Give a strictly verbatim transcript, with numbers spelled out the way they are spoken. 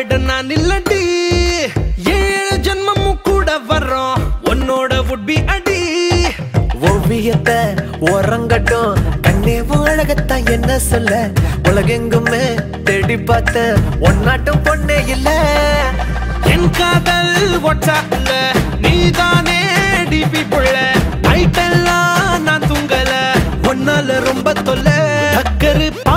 விட நான் இல்லடி ஏழு ஜென்மமும் கூட வர்றோம் உன்னோட would be அடி ஓவியத்தை உறங்கட்டும் கண்ணே அழகத்தான் என்ன சொல்ல உலகெங்குமே தேடி பார்த்த ஒன்னாட்டும் பொண்ணே இல்ல என் காதல் வாட்ஸ்அப்ல நீதானே டிபி புள்ள நைட்டெல்லாம் நான் தூங்கல ஒன்னால ரொம்ப தொல்ல டக்கரு